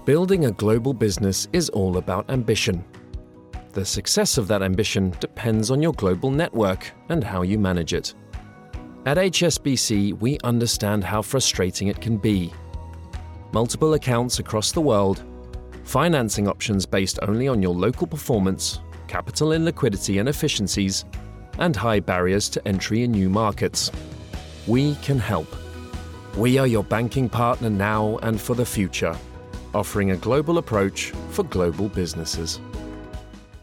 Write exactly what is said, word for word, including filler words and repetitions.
Building a global business is all about ambition. The success of that ambition depends on your global network and how you manage it. At H S B C, we understand how frustrating it can be. Multiple accounts across the world, financing options based only on your local performance, capital and liquidity and efficiencies, and high barriers to entry in new markets. We can help. We are your banking partner now and for the future, offering a global approach for global businesses.